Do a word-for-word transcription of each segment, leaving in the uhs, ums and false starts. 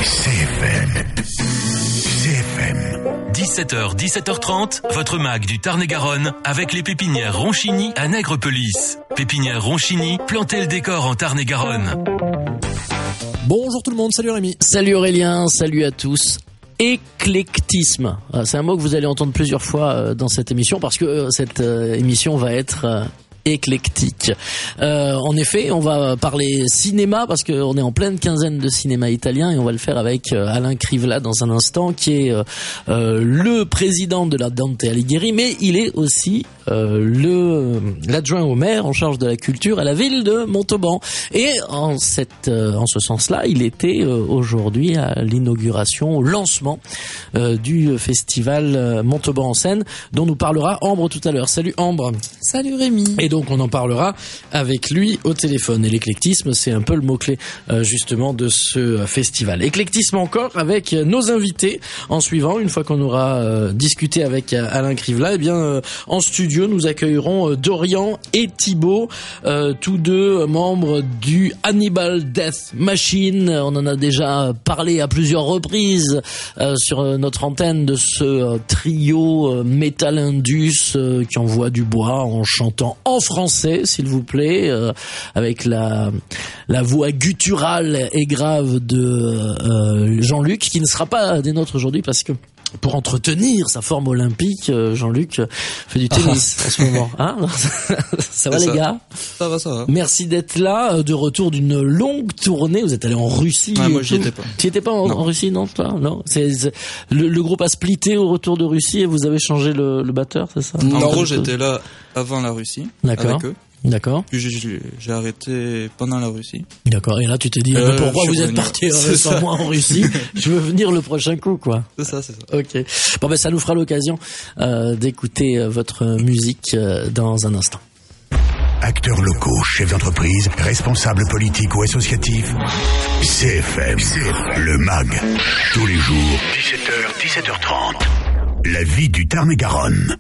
C F M. C F M. dix-sept heures, dix-sept heures trente, votre mag du Tarn-et-Garonne avec les pépinières Ronchini à Nègrepelisse. Pépinières Ronchini, plantez le décor en Tarn-et-Garonne. Bonjour tout le monde, salut Rémi. Salut Aurélien, salut à tous. Éclectisme, c'est un mot que vous allez entendre plusieurs fois dans cette émission parce que cette émission va être éclectique. Euh, en effet, on va parler cinéma parce qu'on est en pleine quinzaine de cinéma italien et on va le faire avec Alain Crivella dans un instant, qui est euh, le président de la Dante Alighieri, mais il est aussi euh, le l'adjoint au maire en charge de la culture à la ville de Montauban. Et en cette euh, en ce sens-là, il était euh, aujourd'hui à l'inauguration, au lancement euh, du festival Montauban en scène, dont nous parlera Ambre tout à l'heure. Salut Ambre. Salut Rémi. Et donc on en parlera avec lui au téléphone. Et l'éclectisme, c'est un peu le mot-clé euh, justement de ce festival. Éclectisme encore avec nos invités en suivant. Une fois qu'on aura euh, discuté avec euh, Alain Crivella, eh bien euh, en studio nous accueillerons euh, Dorian et Thibaut, euh, tous deux membres du Hannibal Death Machine. On en a déjà parlé à plusieurs reprises euh, sur notre antenne de ce euh, trio euh, Metal Indus euh, qui envoie du bois en chantant en français, s'il vous plaît, euh, avec la la voix gutturale et grave de euh, Jean-Luc, qui ne sera pas des nôtres aujourd'hui parce que pour entretenir sa forme olympique, euh, Jean-Luc fait du tennis ah. en ce moment. Hein ça va ça. Les gars? Ça va, ça va. Merci d'être là, de retour d'une longue tournée. Vous êtes allé en Russie. Ah, moi, j'y étais pas. Tu étais pas en, en Russie, non, toi? Non. C'est, c'est le, le groupe a splitté au retour de Russie et vous avez changé le, le batteur, c'est ça? En gros, j'étais là avant la Russie. D'accord. Avec eux. D'accord. Puis j'ai, j'ai arrêté pendant la Russie. D'accord. Et là, tu t'es dit, euh, pourquoi vous êtes parti sans moi en Russie? Je veux venir le prochain coup, quoi. C'est ça, c'est ça. Ok. Bon, ben, ça nous fera l'occasion euh, d'écouter euh, votre musique euh, dans un instant. Acteurs locaux, chefs d'entreprise, responsables politiques ou associatifs. C F M, C F M, le mag. Tous les jours, dix-sept heures, dix-sept heures trente. La vie du Tarn-et-Garonne.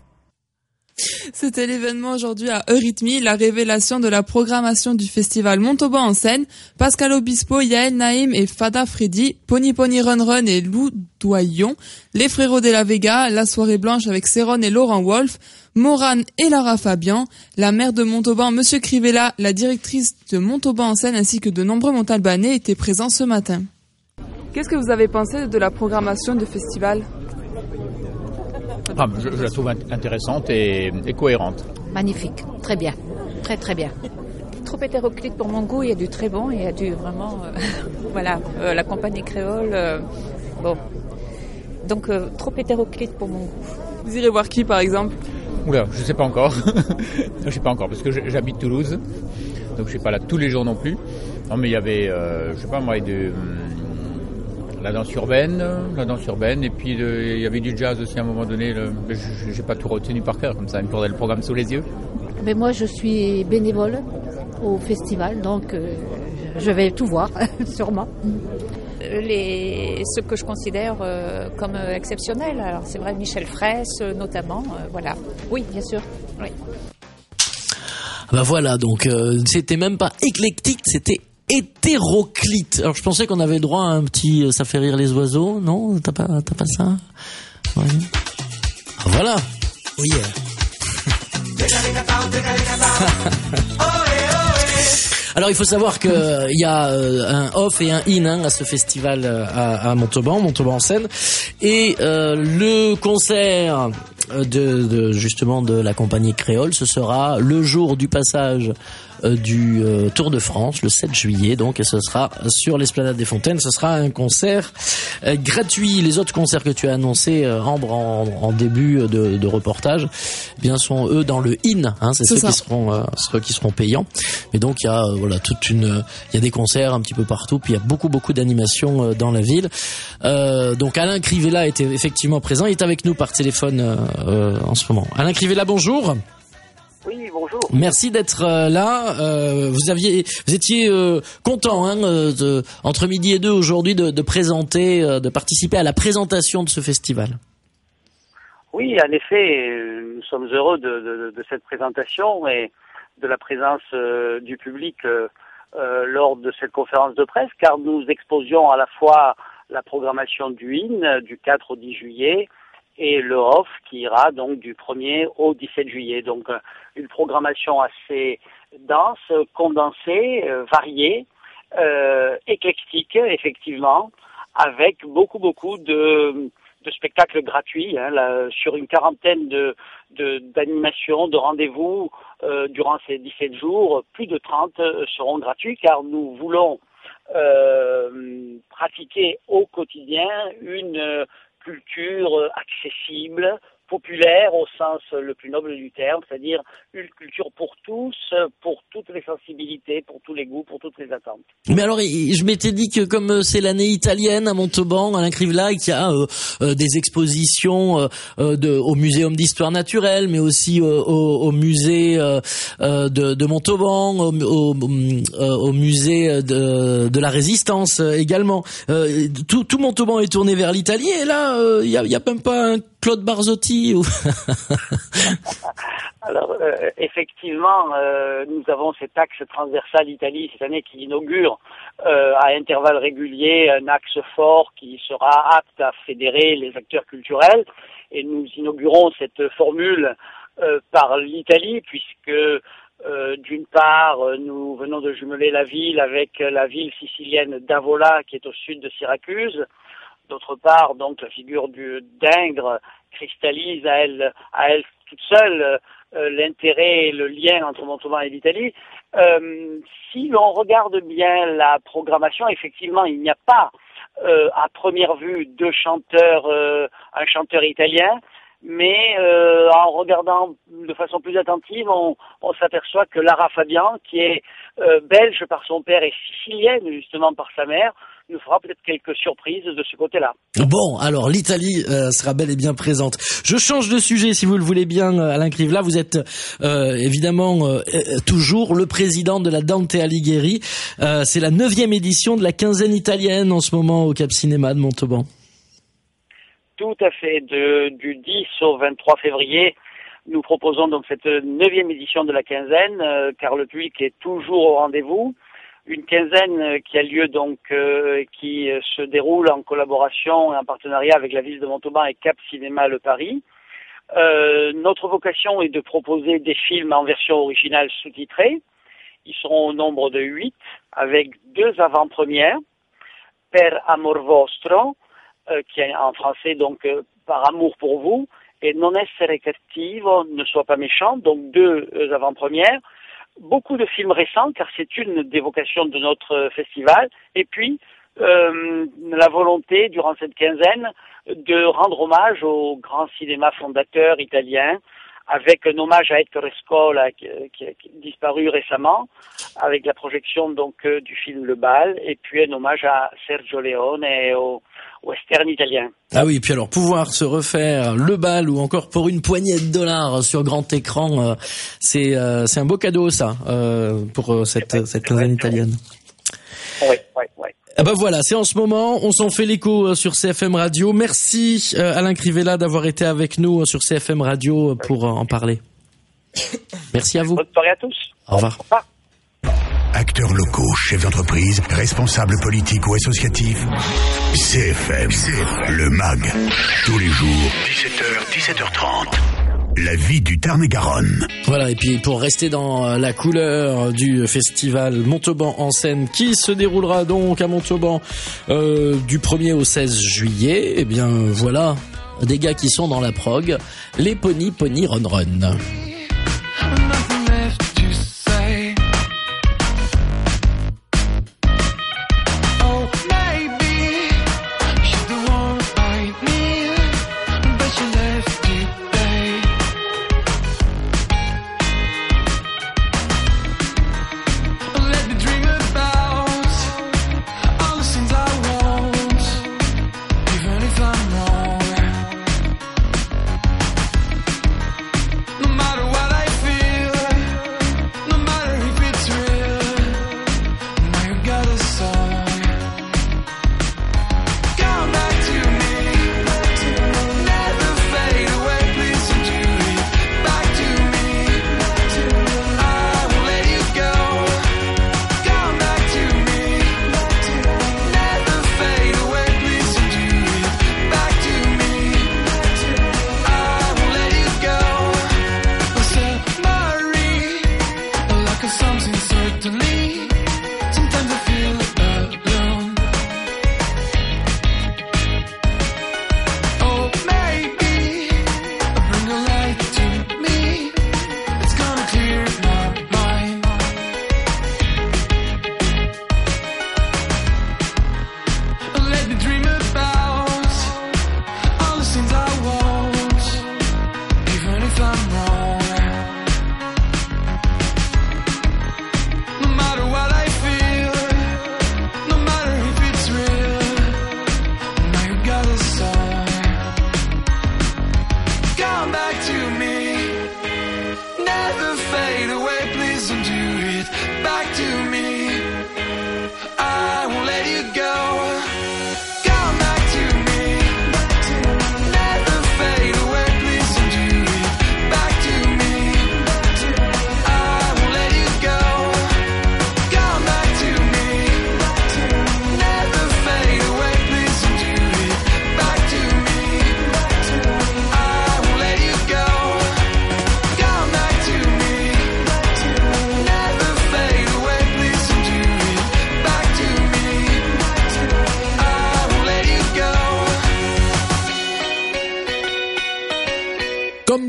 C'était l'événement aujourd'hui à Eurythmie, la révélation de la programmation du festival Montauban en scène. Pascal Obispo, Yael Naïm et Fada Freddy, Pony Pony Run Run et Lou Doyon, les Frérots de la Vega, la soirée blanche avec Céron et Laurent Wolf, Morane et Lara Fabian, la maire de Montauban, Monsieur Crivella, la directrice de Montauban en scène ainsi que de nombreux Montalbanais étaient présents ce matin. Qu'est-ce que vous avez pensé de la programmation du festival ? Ah, je, je la trouve intéressante et, et cohérente. Magnifique, très bien, très très bien. Trop hétéroclite pour mon goût, il y a du très bon, il y a du vraiment, euh, voilà, euh, la compagnie créole, euh, bon, donc euh, trop hétéroclite pour mon goût. Vous irez voir qui par exemple ? Oula, je sais pas encore, je sais pas encore parce que j'habite Toulouse, donc je suis pas là tous les jours non plus. Non mais il y avait, euh, je sais pas moi, de la danse urbaine, la danse urbaine, et puis il y avait du jazz aussi à un moment donné. Le, je n'ai pas tout retenu par cœur, comme ça, il me faudrait le programme sous les yeux. Mais moi, je suis bénévole au festival, donc euh, je vais tout voir, sûrement. Les, ce que je considère euh, comme euh, exceptionnel, alors c'est vrai, Michel Fraisse euh, notamment, euh, voilà. Oui, bien sûr, oui. Ben voilà, donc euh, c'était même pas éclectique, c'était hétéroclite. Alors je pensais qu'on avait le droit à un petit euh, ça fait rire les oiseaux, non? T'as pas t'as pas ça? Ouais. Voilà. Oui. Alors il faut savoir que euh, il y a euh, un off et un in hein, à ce festival euh, à, à Montauban, Montauban en scène, et euh, le concert de, de justement de la compagnie créole, ce sera le jour du passage euh, du euh, Tour de France, le sept juillet, donc, et ce sera sur l'Esplanade des Fontaines. Ce sera un concert euh, gratuit. Les autres concerts que tu as annoncés, euh, Ambre, en, en début de, de reportage, eh bien sont eux dans le in, hein, c'est, c'est ceux ça. qui seront euh, ceux qui seront payants. Mais donc il y a euh, voilà toute une, il y a des concerts un petit peu partout, puis il y a beaucoup beaucoup d'animations euh, dans la ville. Euh, donc Alain Crivella était effectivement présent. Il est avec nous par téléphone euh, euh, en ce moment. Alain Crivella, bonjour. Oui, bonjour. Merci d'être euh, là. Euh, vous aviez, vous étiez euh, content hein, de, entre midi et deux aujourd'hui de, de présenter, euh, de participer à la présentation de ce festival. Oui, en effet, nous sommes heureux de, de, de cette présentation et de la présence euh, du public euh, euh, lors de cette conférence de presse, car nous exposions à la fois la programmation du I N du quatre au dix juillet et le Off qui ira donc du premier au dix-sept juillet. Donc une programmation assez dense, condensée, euh, variée, euh, éclectique effectivement, avec beaucoup beaucoup de de spectacles gratuits, hein, là, sur une quarantaine de, de d'animations, de rendez-vous euh, durant ces dix-sept jours. Plus de trente euh, seront gratuits car nous voulons euh, pratiquer au quotidien une euh, culture accessible, populaire au sens le plus noble du terme, c'est-à-dire une culture pour tous, pour toutes les sensibilités, pour tous les goûts, pour toutes les attentes. Mais alors, je m'étais dit que comme c'est l'année italienne à Montauban, Alain Krivelac, il y a euh, euh, des expositions euh, de, au Muséum d'Histoire Naturelle, mais aussi euh, au, au musée euh, de, de Montauban, au, au, au musée de, de la Résistance également. Euh, tout, tout Montauban est tourné vers l'Italie, et là, il euh, y, a, y a même pas un Claude Barzotti ou... Alors, euh, effectivement, euh, nous avons cet axe transversal Italie cette année qui inaugure euh, à intervalles réguliers un axe fort qui sera apte à fédérer les acteurs culturels. Et nous inaugurons cette formule euh, par l'Italie puisque, euh, d'une part, nous venons de jumeler la ville avec la ville sicilienne d'Avola qui est au sud de Syracuse. D'autre part, donc, la figure du d'Ingres cristallise à elle, à elle toute seule euh, l'intérêt et le lien entre Montauban et l'Italie. Euh, si l'on regarde bien la programmation, effectivement, il n'y a pas, euh, à première vue, deux chanteurs, euh, un chanteur italien, mais euh, en regardant de façon plus attentive, on, on s'aperçoit que Lara Fabian, qui est euh, belge par son père et sicilienne justement par sa mère, nous fera peut-être quelques surprises de ce côté-là. Bon, alors l'Italie euh, sera bel et bien présente. Je change de sujet si vous le voulez bien, Alain Krivelac. Vous êtes euh, évidemment euh, toujours le président de la Dante Alighieri. Euh, c'est la neuvième édition de la quinzaine italienne en ce moment au Cap Cinéma de Montauban. Tout à fait. De, du dix au vingt-trois février, nous proposons donc cette neuvième édition de la quinzaine, euh, car le public est toujours au rendez-vous. Une quinzaine qui a lieu donc, euh, qui se déroule en collaboration et en partenariat avec la ville de Montauban et Cap Cinéma Le Paris. Euh, notre vocation est de proposer des films en version originale sous-titrée. Ils seront au nombre de huit, avec deux avant-premières. Per Amor Vostro, euh, qui est en français donc euh, par amour pour vous, et Non essere cattivo, ne sois pas méchant, donc deux euh, avant-premières. Beaucoup de films récents, car c'est une des vocations de notre festival. Et puis, euh, la volonté, durant cette quinzaine, de rendre hommage au grand cinéma fondateur italien, avec un hommage à Ettore Scola, qui, qui, qui a disparu récemment, avec la projection donc euh, du film Le Bal, et puis un hommage à Sergio Leone et au western italien. Ah oui, et puis alors pouvoir se refaire Le Bal ou encore pour une poignée de dollars sur grand écran, euh, c'est euh, c'est un beau cadeau ça euh, pour euh, cette vrai, cette quinzaine italienne. Oui, oui, oui. Ah ben voilà, c'est en ce moment, on s'en fait l'écho sur C F M Radio. Merci euh, Alain Krivelac d'avoir été avec nous sur C F M Radio pour euh, en parler. Merci à vous. Bonne soirée à tous. Au revoir. Au revoir. Acteurs locaux, chefs d'entreprise, responsables politiques ou associatifs, C F M, le M A G, tous les jours, dix-sept heures, dix-sept heures trente. La vie du Tarn-et-Garonne. Voilà, et puis pour rester dans la couleur du festival Montauban en scène qui se déroulera donc à Montauban euh, du premier au seize juillet, eh bien voilà des gars qui sont dans la prog, les Pony Pony Run Run. No matter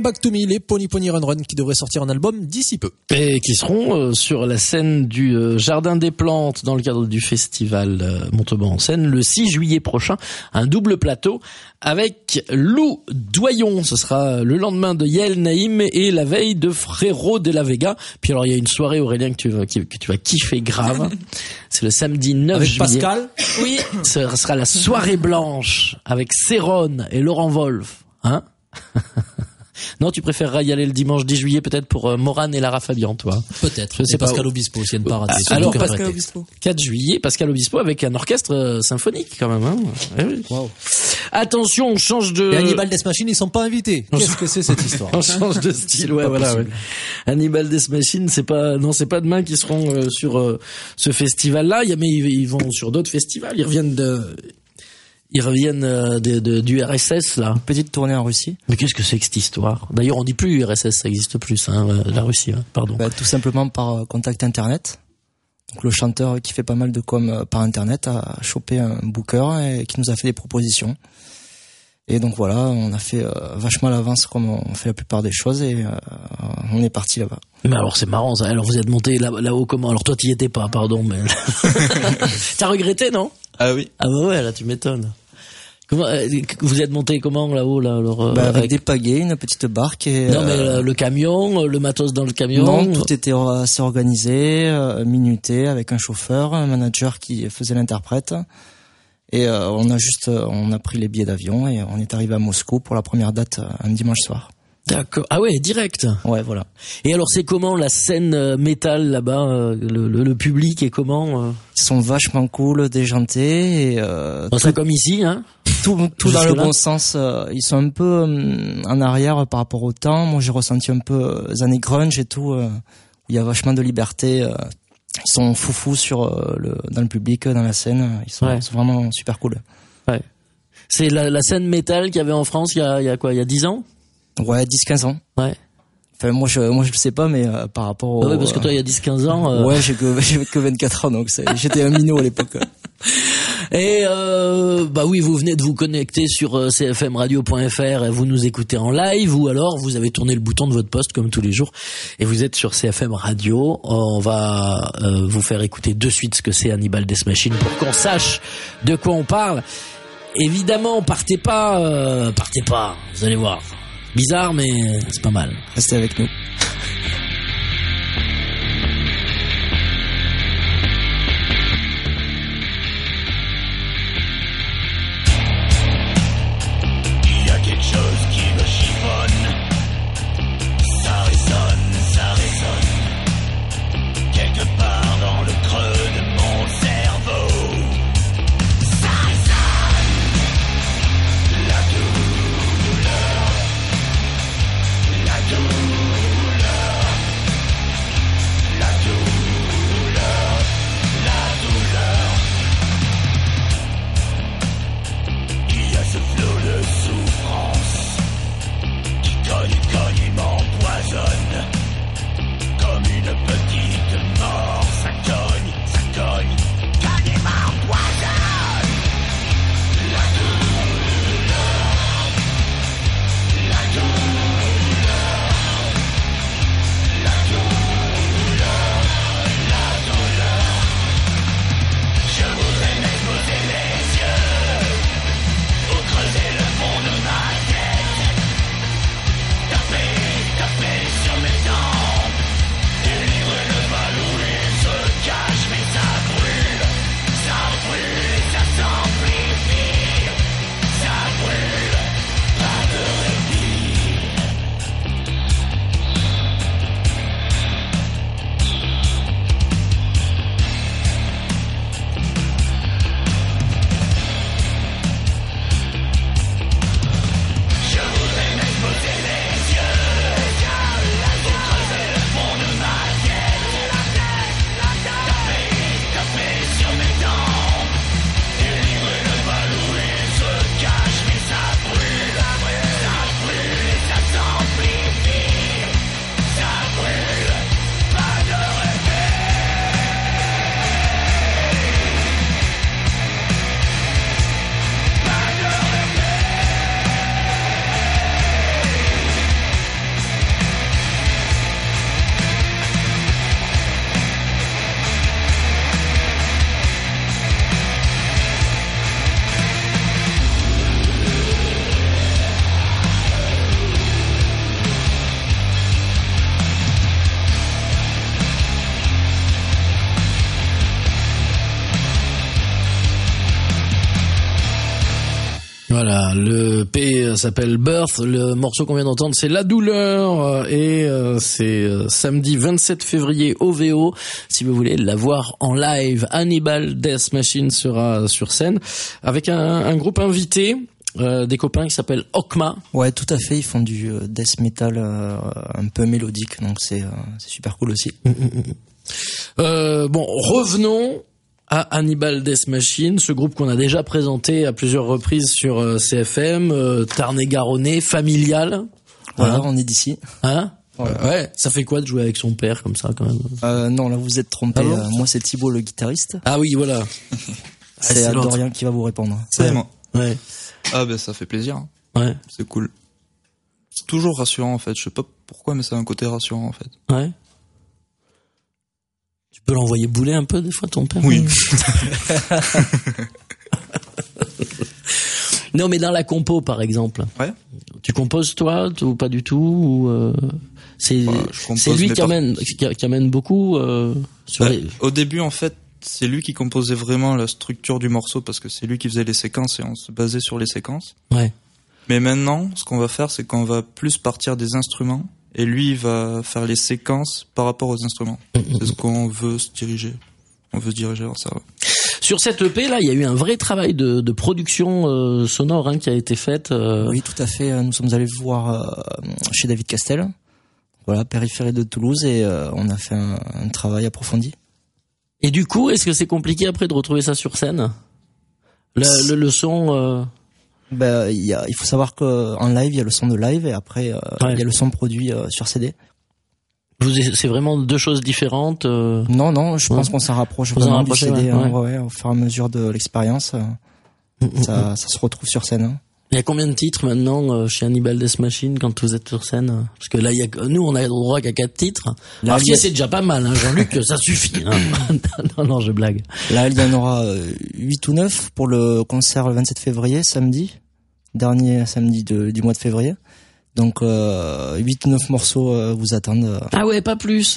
Back to Me, les Pony Pony Run Run qui devraient sortir un album d'ici peu. Et qui seront euh, sur la scène du euh, Jardin des Plantes dans le cadre du festival euh, Montauban en scène le six juillet prochain. Un double plateau avec Lou Doyon. Ce sera le lendemain de Yael Naïm et la veille de Frérot de la Vega. Puis alors il y a une soirée, Aurélien, que tu vas, que tu vas kiffer grave. C'est le samedi neuf avec juillet. Pascal. Oui. Ce sera la soirée blanche avec Céron et Laurent Wolf. Hein? Non, tu préférerais y aller le dimanche dix juillet peut-être pour euh, Morane et Lara Fabian, toi. Peut-être. Je sais C'est pas. Pascal Obispo aussi, une parade. Ah, alors, Pascal Obispo. quatre juillet, Pascal Obispo avec un orchestre euh, symphonique quand même. Hein. Eh oui. Wow. Attention, on change de... Et Hannibal Death Machine, ils sont pas invités. Qu'est-ce que c'est cette histoire? On change de style, ouais, pas voilà. Ouais. possible. Hannibal Death Machine, c'est pas, non, c'est pas demain qu'ils seront euh, sur euh, ce festival-là. Il y a, mais ils, ils vont sur d'autres festivals. Ils reviennent de, ils reviennent euh, de, de, du R S S là. Petite tournée en Russie. Mais qu'est-ce que c'est que cette histoire? D'ailleurs, on dit plus U R S S, ça existe plus, hein, la Russie. Hein, pardon. Bah, tout simplement par contact internet. Donc le chanteur qui fait pas mal de com par internet a chopé un booker et qui nous a fait des propositions. Et donc voilà, on a fait euh, vachement à l'avance comme on fait la plupart des choses et euh, on est parti là-bas. Mais alors c'est marrant ça. Alors vous êtes monté là, là-haut comment? Alors toi t'y étais pas, pardon, mais t'as regretté, non? Ah oui. Ah bah ouais, là tu m'étonnes. Comment euh, vous êtes monté comment là-haut là alors, euh, bah, avec, avec des pagaies, une petite barque et non mais euh, le, le camion, le matos dans le camion. Non, tout était assez organisé, euh, minuté avec un chauffeur, un manager qui faisait l'interprète. Et euh, on a juste, euh, on a pris les billets d'avion et on est arrivé à Moscou pour la première date euh, un dimanche soir. D'accord. Ah ouais, direct. Ouais, voilà. Et alors c'est comment la scène euh, métal là-bas, euh, le, le, le public est comment euh Ils sont vachement cool, déjantés et euh, bon, tout, ça comme ici, hein. Tout, tout dans le Jusque-là. bon sens. Euh, ils sont un peu euh, en arrière par rapport au temps. Moi, j'ai ressenti un peu euh, les années grunge et tout. Euh, où il y a vachement de liberté. Euh, ils sont foufous sur euh, le dans le public, dans la scène. Ils sont, Ouais. ils sont vraiment super cool. Ouais. C'est la, la scène métal qu'il y avait en France il y a, il y a quoi, il y a dix ans? Ouais, dix quinze ans. Ouais. Enfin, moi, je, moi, je le sais pas, mais euh, par rapport au... Ah ouais, parce que toi, il y a dix quinze ans... Euh... Ouais, j'ai que, j'ai que vingt-quatre ans, donc c'est, j'étais un minot à l'époque. Et euh, bah oui, vous venez de vous connecter sur euh, c f m radio point f r et vous nous écoutez en live, ou alors vous avez tourné le bouton de votre poste comme tous les jours et vous êtes sur C F M Radio. On va euh, vous faire écouter de suite ce que c'est Hannibal Death Machine pour qu'on sache de quoi on parle. Évidemment, partez pas, euh, partez pas, vous allez voir. Bizarre, mais c'est pas mal. Restez avec nous. Il y a quelque chose qui me chiffonne. Ça résonne, ça résonne. Quelque part dans le creux de mon cerveau. Ça résonne. La douleur. La douleur. Voilà, le P s'appelle Birth, le morceau qu'on vient d'entendre c'est La Douleur et euh, c'est euh, samedi vingt-sept février au V O. Si vous voulez la voir en live, Hannibal Death Machine sera sur scène avec un, un groupe invité, euh, des copains qui s'appellent Okma. Ouais, tout à fait, ils font du euh, death metal euh, un peu mélodique, donc c'est, euh, c'est super cool aussi. Mmh, mmh, mmh. Euh, bon, revenons à Hannibal Death Machine, ce groupe qu'on a déjà présenté à plusieurs reprises sur euh, C F M, euh, Tarn-et-Garonnais, familial. Voilà, Hein on est d'ici. Hein Voilà. Ouais, ça fait quoi de jouer avec son père comme ça quand même? Euh, non, là vous êtes trompé. Ah bon euh, moi c'est Thibaut le guitariste. Ah oui, voilà. C'est, c'est Dorian qui va vous répondre. C'est ouais. moi. Ouais. Ah ben ça fait plaisir. Ouais. C'est cool. C'est toujours rassurant en fait. Je sais pas pourquoi, mais c'est un côté rassurant en fait. Ouais. Tu peux l'envoyer bouler un peu des fois ton père? Oui. Non, mais dans la compo par exemple. Ouais. Tu composes toi ou pas du tout ou euh, c'est Bah, je compose c'est lui mes qui par- amène qui, qui amène beaucoup euh, sur Bah, les... Au début en fait, c'est lui qui composait vraiment la structure du morceau parce que c'est lui qui faisait les séquences et on se basait sur les séquences. Ouais. Mais maintenant, ce qu'on va faire, c'est qu'on va plus partir des instruments et lui il va faire les séquences par rapport aux instruments. C'est ce qu'on veut se diriger. On veut se diriger vers ça. Ouais. Sur cette E P là, il y a eu un vrai travail de, de production euh, sonore hein, qui a été faite. Euh... Oui, tout à fait. Nous sommes allés voir euh, chez David Castel, voilà, périphérie de Toulouse, et euh, on a fait un, un travail approfondi. Et du coup, est-ce que c'est compliqué après de retrouver ça sur scène? Le, le, le son. Euh... Ben, il y a, il faut savoir qu'en live, il y a le son de live, et après, euh, Ouais. il y a le son produit euh, sur C D. Vous, c'est vraiment deux choses différentes. Euh... Non, non, je Ouais. pense qu'on s'en rapproche Vous en vraiment rapprochez, du C D. ouais, hein, ouais. ouais, ouais, au fur et à mesure de l'expérience, euh, Mm, mm, ça, ça se retrouve sur scène. Hein. Il y a combien de titres maintenant euh, chez Hannibal Death Machine quand vous êtes sur scène? Parce que là, il y a, nous, on a le droit qu'à quatre titres. Là, Alors, il y a- c'est déjà pas mal, hein, Jean-Luc, ça suffit. Hein. non, non, je blague. Là, il y en aura euh, huit ou neuf pour le concert le vingt-sept février, samedi, dernier samedi de, du mois de février. Donc euh, huit ou neuf morceaux euh, vous attendent. euh. Ah ouais, pas plus.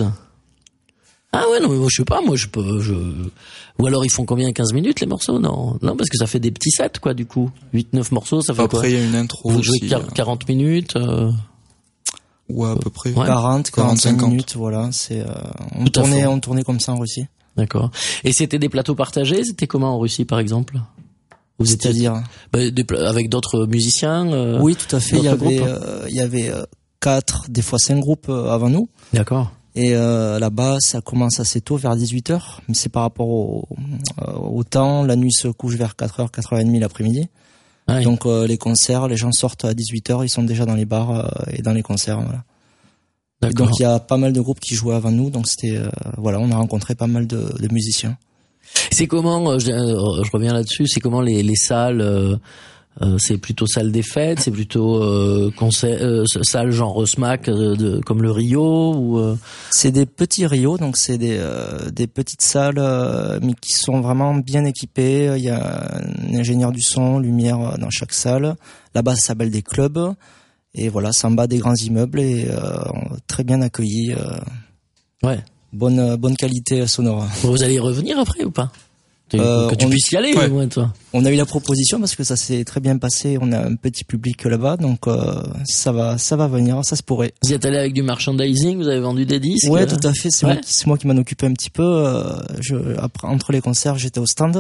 Ah ouais, non, mais moi, je sais pas, moi, je peux, je... Ou alors, ils font combien, quinze minutes, les morceaux? Non, non, parce que ça fait des petits sets, quoi, du coup. huit neuf morceaux, ça fait Après, quoi? il y a une intro Vous jouez aussi. quar- quarante minutes, euh... Ouais, à peu près. Ouais. quarante, quarante-cinq cinquante. minutes, voilà. C'est euh, on Tout à tournait, fait. on tournait comme ça en Russie. D'accord. Et c'était des plateaux partagés? C'était comment en Russie, par exemple? Vous étiez C'est-à-dire bah, des pla- avec d'autres musiciens? euh, Oui, tout à fait. Il y d'autres avait, groupes euh, il y avait euh, quatre, des fois cinq groupes euh, avant nous. D'accord. Et euh, là-bas, ça commence assez tôt, vers dix-huit heures. Mais c'est par rapport au, euh, au temps. La nuit se couche vers quatre heures, quatre heures trente l'après-midi. Ah oui. Donc euh, les concerts, les gens sortent à dix-huit heures, ils sont déjà dans les bars euh, et dans les concerts. Voilà. D'accord. Donc il y a pas mal de groupes qui jouaient avant nous. Donc c'était, euh, voilà, on a rencontré pas mal de, de musiciens. C'est comment, euh, je, euh, je reviens là-dessus, c'est comment les, les salles, euh, euh, c'est plutôt salle des fêtes, c'est plutôt euh, concert, euh, salle genre SMAC euh, de, comme le Rio ou euh... C'est des petits rios, donc c'est des, euh, des petites salles, euh, mais qui sont vraiment bien équipées. Il y a un ingénieur du son, lumière dans chaque salle. Là-bas, ça s'appelle des clubs. Et voilà, c'est en bas des grands immeubles et euh, très bien accueillis. Euh, Ouais. bonne, bonne qualité sonore. Vous allez y revenir après ou pas? Que, Euh, que tu on- puisses y aller, Ouais. au moins, toi. On a eu la proposition parce que ça s'est très bien passé. On a un petit public là-bas, donc euh, ça va, ça va venir, ça se pourrait. Vous y êtes allé avec du merchandising, vous avez vendu des disques? Ouais, euh tout à fait. C'est ouais. moi qui, c'est moi qui m'en occupais un petit peu. Euh, je, après, entre les concerts, j'étais au stand.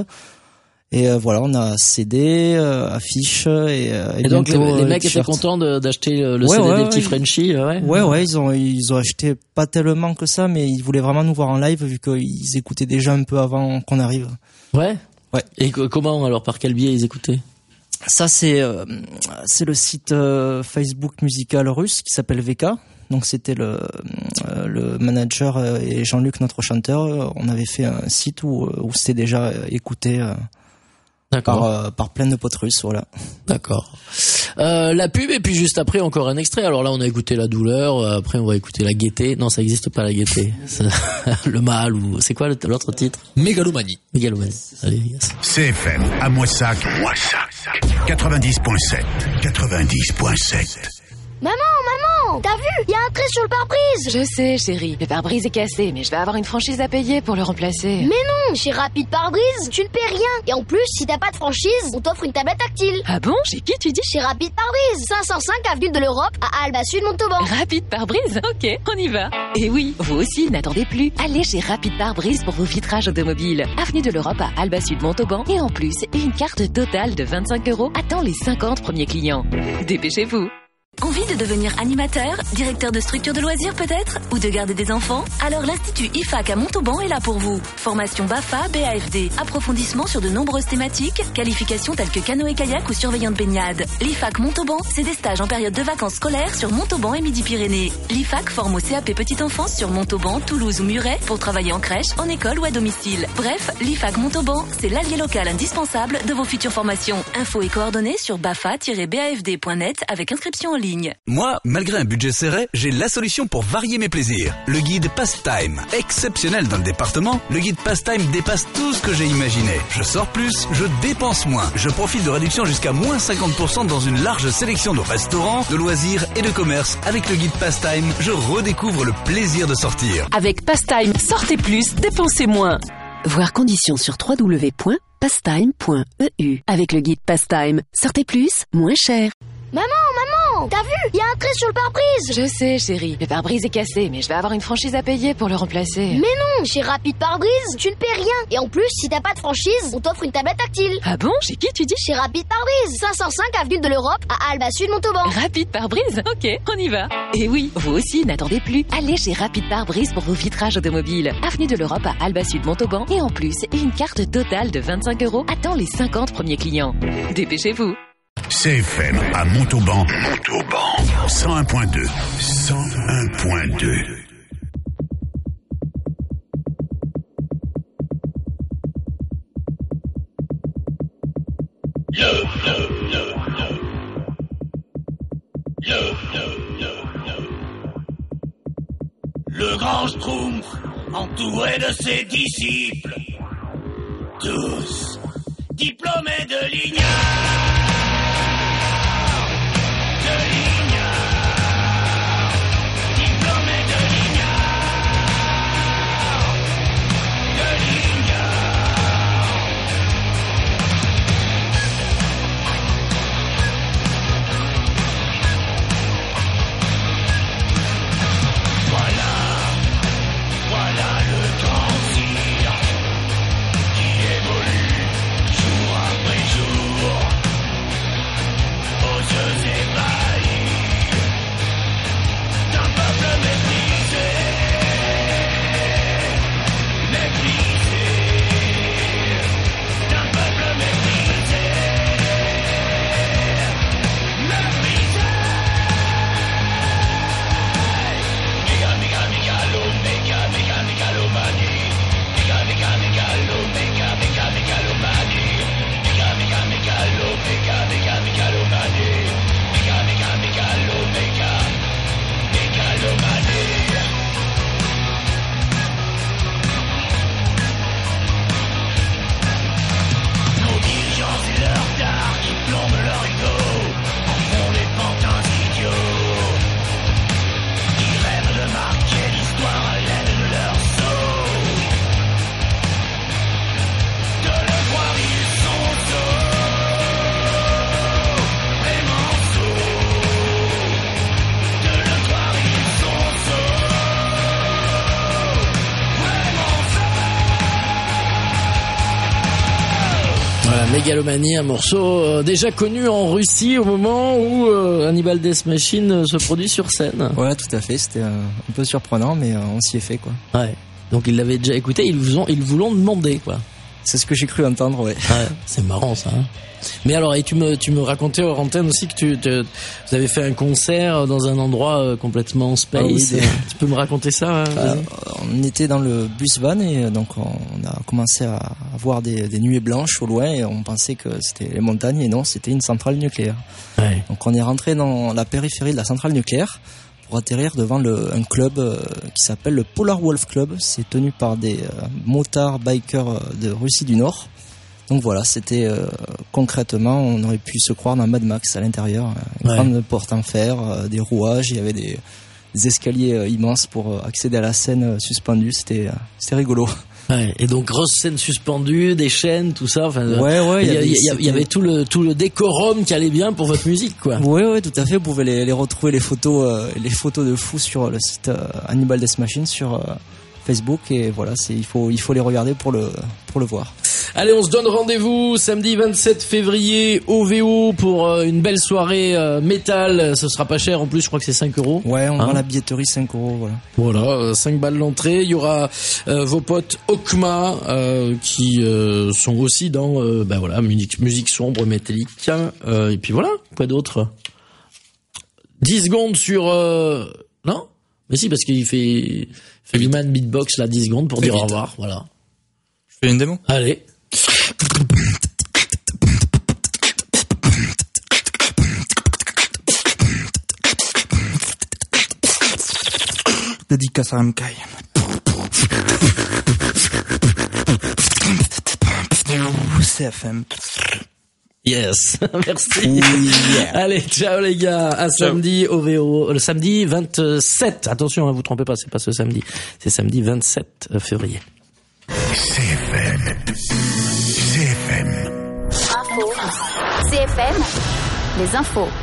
Et euh, voilà, on a C D, euh, affiches et, euh, Et donc, les, bientôt, les euh, mecs étaient t-shirts. contents de- d'acheter le, le Ouais, C D ouais, des ouais, petits ils- Frenchies, ouais. Ouais, ouais, ils ont, ils ont acheté pas tellement que ça, mais ils voulaient vraiment nous voir en live vu qu'ils écoutaient déjà un peu avant qu'on arrive. Ouais. Ouais. Et co- comment, alors, par quel biais ils écoutaient? Ça, c'est, euh, c'est le site euh, Facebook musical russe qui s'appelle V K. Donc c'était le, euh, le manager euh, et Jean-Luc, notre chanteur. euh, On avait fait un site où, où c'était déjà euh, écouté euh, D'accord. par, euh, par plein de potes russes, voilà. D'accord. Euh, la pub et puis juste après encore un extrait. Alors là on a écouté la douleur, euh, après on va écouter la gaieté. Non, ça existe pas la gaieté. C'est le mal ou c'est quoi le- l'autre titre? Mégalomanie. Mégalomanie. Allez, yes. C F M à Moissac, Moissac, quatre-vingt-dix point sept, quatre-vingt-dix point sept. Maman, maman, t'as vu? Il y a un trait sur le pare-brise. Je sais, chérie. Le pare-brise est cassé, mais je vais avoir une franchise à payer pour le remplacer. Mais non, chez Rapide Pare-Brise, tu ne paies rien. Et en plus, si t'as pas de franchise, on t'offre une tablette tactile. Ah bon? Chez qui tu dis? Chez Rapide Pare-Brise, cinq cent cinq avenue de l'Europe, à Alba Sud, Montauban. Rapide Pare-Brise? Ok, on y va. Et oui, vous aussi, n'attendez plus. Allez chez Rapide Pare-Brise pour vos vitrages automobiles. Avenue de l'Europe à Alba Sud, Montauban. Et en plus, une carte totale de vingt-cinq euros attend les cinquante premiers clients. Dépêchez-vous. Envie de devenir animateur, directeur de structure de loisirs peut-être? Ou de garder des enfants? Alors l'Institut I F A C à Montauban est là pour vous. Formation BAFA, B A F D, approfondissement sur de nombreuses thématiques, qualifications telles que canoë-kayak ou surveillant de baignade. L'I F A C Montauban, c'est des stages en période de vacances scolaires sur Montauban et Midi-Pyrénées. L'I F A C forme au C A P Petite Enfance sur Montauban, Toulouse ou Muret pour travailler en crèche, en école ou à domicile. Bref, l'I F A C Montauban, c'est l'allié local indispensable de vos futures formations. Infos et coordonnées sur bafa tiret b a f d point net avec inscription en ligne. Moi, malgré un budget serré, j'ai la solution pour varier mes plaisirs. Le guide Pastime. Exceptionnel dans le département, le guide Pastime dépasse tout ce que j'ai imaginé. Je sors plus, je dépense moins. Je profite de réductions jusqu'à moins cinquante pour cent dans une large sélection de restaurants, de loisirs et de commerces. Avec le guide Pastime, je redécouvre le plaisir de sortir. Avec Pastime, sortez plus, dépensez moins. Voir conditions sur w w w point pastime point e u. Avec le guide Pastime, sortez plus, moins cher. Maman, maman, t'as vu? Il y a un trait sur le pare-brise. Je sais, chérie. Le pare-brise est cassé, mais je vais avoir une franchise à payer pour le remplacer. Mais non, chez Rapide Pare-Brise, tu ne paies rien. Et en plus, si t'as pas de franchise, on t'offre une tablette tactile. Ah bon? Chez qui tu dis? Chez Rapide Pare-Brise, cinq cent cinq avenue de l'Europe, à Alba Sud, Montauban. Rapide Pare-Brise? Ok, on y va. Et oui, vous aussi, n'attendez plus. Allez chez Rapide Pare-Brise pour vos vitrages automobiles. Avenue de l'Europe à Alba Sud, Montauban. Et en plus, une carte totale de vingt-cinq euros attend les cinquante premiers clients. Dépêchez-vous. C F M à Montauban. Montauban. cent un point deux. cent un point deux. Yo, yo, yo, yo. Yo, yo, yo, yo. Le grand Schtroumpf, entouré de ses disciples, tous diplômés de l'ignare. Mégalomanie, un morceau euh, déjà connu en Russie au moment où euh, Hannibal Death Machine euh, se produit sur scène. Voilà, tout à fait. C'était euh, un peu surprenant, mais euh, on s'y est fait, quoi. Ouais. Donc ils l'avaient déjà écouté, ils vous ont, ils vous l'ont demandé, quoi. C'est ce que j'ai cru entendre, ouais. Ouais, c'est marrant, ça. Hein. Mais alors, et tu me, tu me racontais hors antenne aussi que tu, tu, vous avez fait un concert dans un endroit euh, complètement space. Ah oui, des... Tu peux me raconter ça? Hein, euh, on était dans le bus van et donc on a commencé à voir des, des nuées blanches au loin et on pensait que c'était les montagnes et non, c'était une centrale nucléaire. Ouais. Donc on est rentré dans la périphérie de la centrale nucléaire pour atterrir devant le, un club euh, qui s'appelle le Polar Wolf Club. C'est tenu par des euh, motards bikers de Russie du Nord. Donc voilà, c'était euh, concrètement, on aurait pu se croire dans Mad Max à l'intérieur. Une Ouais. grande porte en fer, euh, des rouages, il y avait des, des escaliers euh, immenses pour euh, accéder à la scène euh, suspendue. C'était, euh, c'était rigolo. Ouais, et donc grosse scène suspendue, des chaînes, tout ça. Enfin, Ouais, ouais, il y, il y a- avait- il y a- il y avait c'était- tout le tout le décorum qui allait bien pour votre musique, quoi. Oui, oui, tout à fait. Vous pouvez les, les retrouver les photos, euh, les photos de fous sur le site euh, Hannibal Death Machine sur euh, Facebook et voilà, c'est il faut il faut les regarder pour le pour le voir. Allez, on se donne rendez-vous samedi vingt-sept février au V O pour euh, une belle soirée euh, métal. Ce sera pas cher en plus, je crois que c'est cinq euros. Ouais, on Hein vend la billetterie cinq euros, voilà. Voilà, euh, cinq balles l'entrée. Il y aura euh, vos potes Okma euh, qui euh, sont aussi dans euh, ben voilà musique, musique sombre métallique. Euh, et puis voilà, quoi d'autre? dix secondes sur euh... non, mais si parce qu'il fait fait du man beatbox là, dix secondes pour Très dire au vite. revoir. Voilà. Je fais une démo. Allez. Dédicace à M K. C F M. Yes, merci. Allez, ciao les gars, à samedi au V O, le samedi vingt-sept. Attention, hein, vous trompez pas, c'est pas ce samedi, c'est samedi vingt-sept février. C F M. C F M. Info. C F M. Les infos.